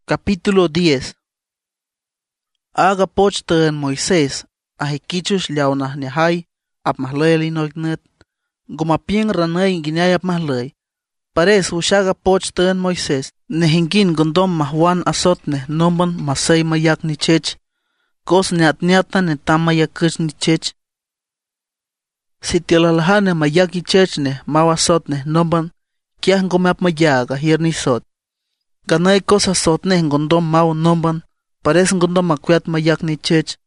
Capítulo 10. Aga pochten Moisés, ahikichus liaunah nehai, ap mahlay linoignet, gumapien ranay ginay ap mahlay. Pares ushaga pochten Moisés, nehingin gondom mahwan asotne nomban masay mayak ni chech, kos neatniata netamayakuch ni chech. Si tialalahane mayaki chechne mawasotne nomban, kiah gomap mayaga hirnisot. Ganay cosa sotne gondom mau nomban, pares gondom makuat mayak ni chech.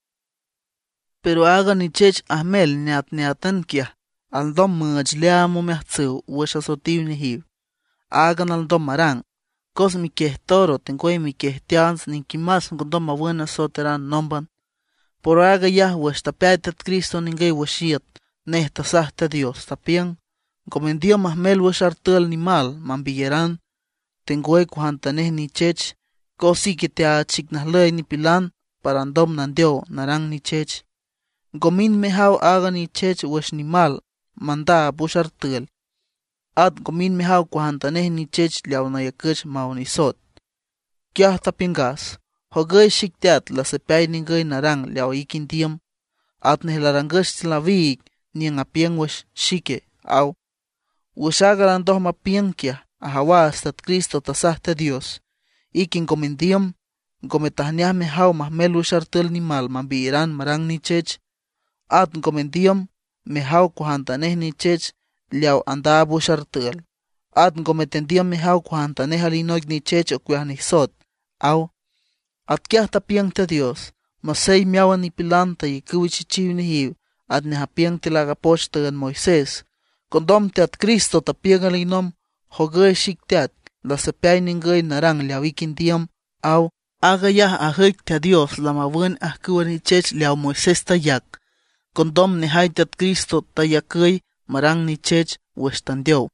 Pero aga ni chech ahmel neatniatan kia, aldom mujliamo mehtsu wesha sotiv ni hiv. Agan aldom marang, cos mi keh toro tengoy mi keh tians ninkimas gondom mabuena soteran nomban. Por aga yah wesh tapiatat Cristo ningay weshiat, nehta sahta Dios tapiang, comendio mahmel wesh artul nimal mambiyeran. Tengoy kuhantaneh ni chech, kosi que te achignalay ni pilan, parandom nandio narang ni chech. Gomin mehaw aga ni chech wesh ni mal, manda bushartul. At gomin mehaw kuhantaneh ni chech liaunayakech maunisot. Kiah tapingas, hogay shiktiat la sepay ningay narang liaw ikintiam. At nehlarangash tlavig niang apiang wesh shike, aw. Weshagarandoh mapiang kiah. Ahawas tat Cristo tasahta Dios, ikin comendiam, gometahniah mehaw mahmelu shartul ni mal mambiiran marang ni chech, at comendiam, mehaw kuhantaneh ni chech, liaw andabu shartul, at gometendiam mehaw kuhantaneh alinoig ni chech okuah ni sot, aw, at kiah tapiang ta Dios, masay miawan ni pilanta y kuwichichiw ni hiw, at nehapiang tilagapoch tagan Moisés, kondom te at Cristo tapiang alinom, hogay shiktiat, la sepay ningay narang liawikin diam, aw, agayah ahik te Dios la mabuen ahkuwa ni chech liaw Moisés tayak, kondom nehay tat Cristo tayakay marang ni chech westandiow.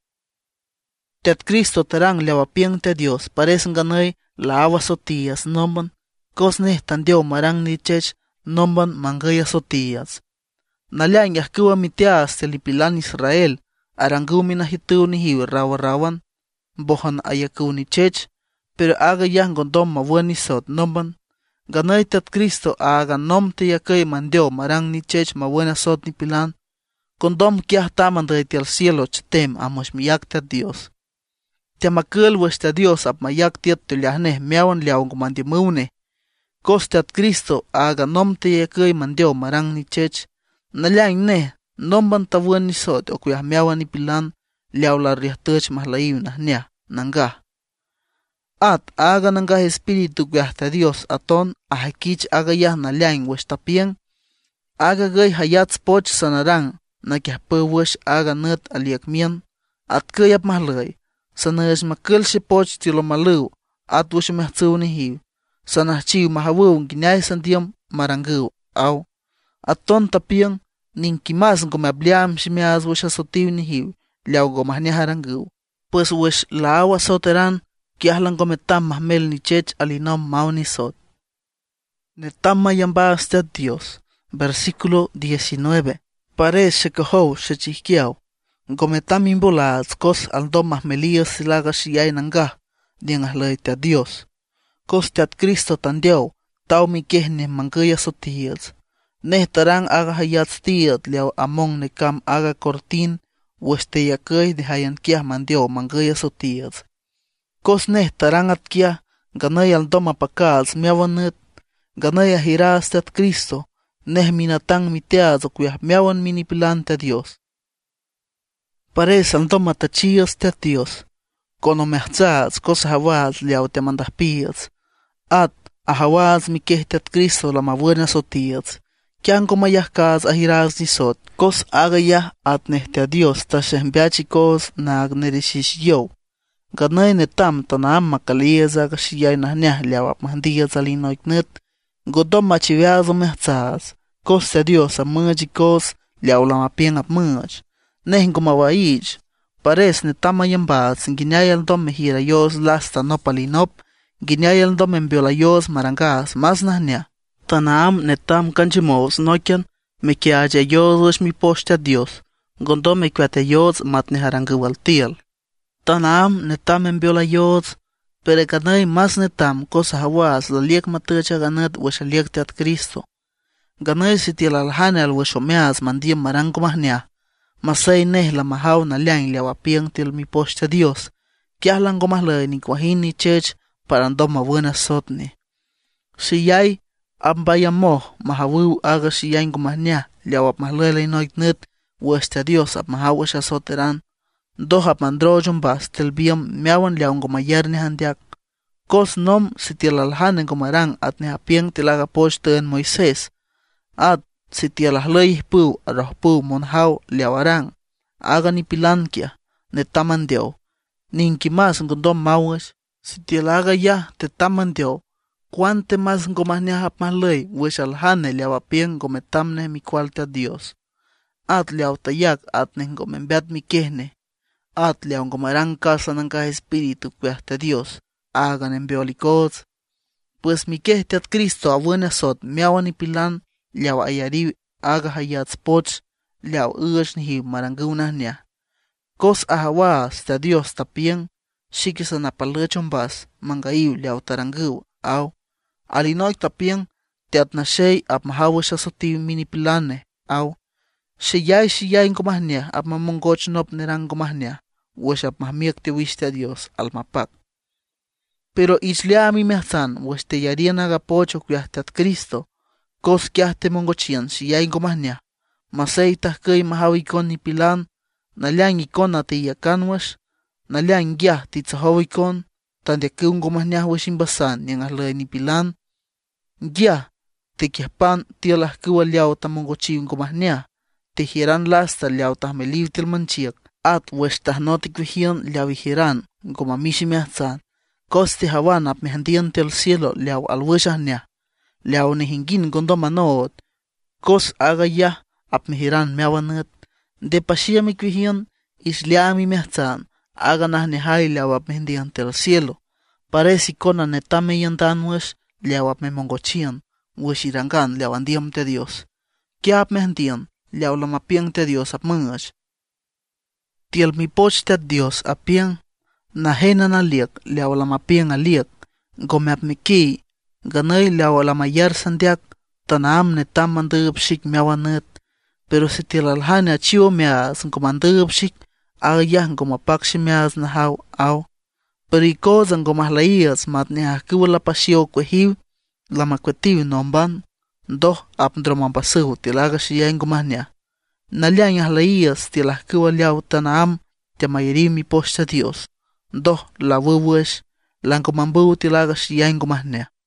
Tat Cristo tarang liawapiang te Dios, pares ganay la awasotias nomban, kos nehtandiow marang ni chech nomban mangay asotias. Nalyang ahkuwa mitias telipilan Israel, arangumi na hituw ni hiw rawan, bohan ayakuw ni chech, pero aga yang gondom mabuan ni sot nomban. Ganay tat Cristo aga nom te yakay mandio marang ni chech mabuena sot ni pilan, gondom kiah taman reti al cielo chetem amos miyak tat Dios. Tiamakul wes tat Dios ap mayak tiat tuliahneh miawan liawan kumandimune, kos tat Cristo aga nom te yakay mandio marang ni chech, nalyang neh, nomban tabuan ni sot o kuyah miawan ni pilan liaw la riahtech mahlayiw na niya nangah. At aga nangah espiritu kuyah ta Dios aton ahikich aga yah nalyang wesh tapiang, aga gay hayats poch sanarang na kiah wesh aga nut aliakmian, at kayap mahlay, sanayas makul si poch tilo maluw, at wesh mehtsuw ni hiw, sanahchiw mahawaw ginay sandiam maranggaw, aw, aton tapiang, ninkimas gomabliam shimiaz wesh asotiw ni hiw, liaw gomahnya haranggaw, pues wesh laawa soteran, kiah lang gometam mahmel ni chech alinom mau ni sot. Netam mayambas tat Dios, versículo 19, pares shekohow shechihkiaw, gometam imbolaz kos aldom mahmeliyas silaga shiyay nangah, diang ahlay tat Dios, kos tat Cristo tandiaw, taw mikehne mangaya sotiyaz, neh tarang aga hayats tiat liaw among nekam aga cortin, weste yakay de hayan kiah mandio mangaya sotiyaz. Kos neh tarang at kiah, ganay aldom apakaz miawanut, ganay ahiras tat Cristo, neh minatang mitiaz o kuyah miawan minipilan tat Dios. Pares aldom atachiyaz tat Dios, kono mehtzaz kos hawaz liaw te mandahpiyaz, at ahawaz mikeh tat Cristo la mabuena sotiyaz. Kian komayahkaz ahiraz ni sot, kos agayah at nehte a Dios ta shehmbiachikos na agnerishisyow. Ganay netam tanam makaliyaz aga shiyay nahnyah liawap mahandiyaz alinoiknet, godom machiviazo mehtzaz, kos te Dios amajikos liaw lamapiang ap maj. Neh gomawayij, pares netam ayambaz, ginyay aldom mehirayos lasta nopalinop, ginyay aldom embiolayos marangas mas nahnyah. Tanaam netam kanchimos nokian me que haya yodos mi poste a Dios, gondo me cuate yods mat neharangwaltiel. Tanaam netam enviola yods, pero ganay mas netam cosa hawas la liek matacha ganat wesha liek tat Cristo. Ganay si tiel alhane al wesho meas mandiam marango mahnia. Masay neh la mahaw na liang liawapiang til mi posta Dios. Kiah lang gomahlay ni kwahin ni church parandom mabuena sotne. Si yay ambayamo mahawu aga si yay gomahnia liawap mahlay noit net westa Dios ap mahawasha soteran. Dohap mandrojon bas tel biam miawan liawn gomayar ni handiak. Kos nom si tiel alhane gomarang at ni hapiang tilaga posta en Moises. At si tialahlay pu arroh pu monhaw liawarang. Aga ni pilankia ne tamandiaw. Ninki mas ngondom mawas. Si tialaga ya te tamandiaw. Cuante mas ngomahnia hap mahlay wish alhane liawapiang gometamne mi kualta Dios. At liaw tayak at ne ngomembeat mi kehne. At liaw ngomarang casa ng espíritu cuesta Dios. Hagan en beolikots. Pues mi kehte at Cristo a buena sot miawan ni pilan. Liaw ayari aga hayats poch, liaw uash ni marangunah niya. Kos ahawas ta Dios tapiang, shikisa na palechon bas, mangaiw liaw tarangu, aw. Alinoy tapiang, tiat na shay ap mahawas sa soti minipilane, aw. Shiyay kumah niya ap mamunggoch nop nirang kumah niya, wash ap mahmiyak tiwish ta Dios almapak. Pero isliami mehsan, wash te yarian aga pocho kuyahtat Cristo, kos kiah te mongochian si yay gomahnia. Masay tahkay mahawikon ni pilan, nalyang ikon na te yakanwash, nalyang gyah ti tsahawikon, tandiakung gomahnia washin basan yang ahlay ni pilan. Gyah, te kiahpan tialah kuwalyaw ta mongochiun gomahnia, te hiran lasta liaw tah meliw til manchiak, at wash tah notik vihian liaw hiran, gomamishi mehatsan, kos te hawan ap mehandian til cielo liaw alwashah niya. Liaw ni hingin gondom manot, kos aga ya ap mehiran meawanat, de pasia mikwihian isliami mehtan, aga nah nehay liaw ap mehendian tel cielo, paresi kona netame yantan wash, liaw ap memongochian, wash irangan liaw andiam te Dios. Kia ap mehendian, liaw lamapiang te Dios ap mengach. Tiel mi poch te Dios apiang, nahena na liak, liaw lamapiang aliak, gome ap meki, ganay liaw alamayar sandiak, tanam ne tam mandagap shik miawanat, pero si tilalhane achiwo mias ng kumandagap shik, agayah ng kumapak si mias na haw, aw. Pero ikoz ang kumahlaiyas mat ni hakiwala pa siyo kwehiw, lamakwetiw nomban, doh ap ndromampasaw tilaga siya yung kumahnya. Nalyang hahlaiyas tilahkiwa liaw tanam, tiamayari mi posta Dios, doh lawawes, lang kumambaw tilaga siya yung kumahnya.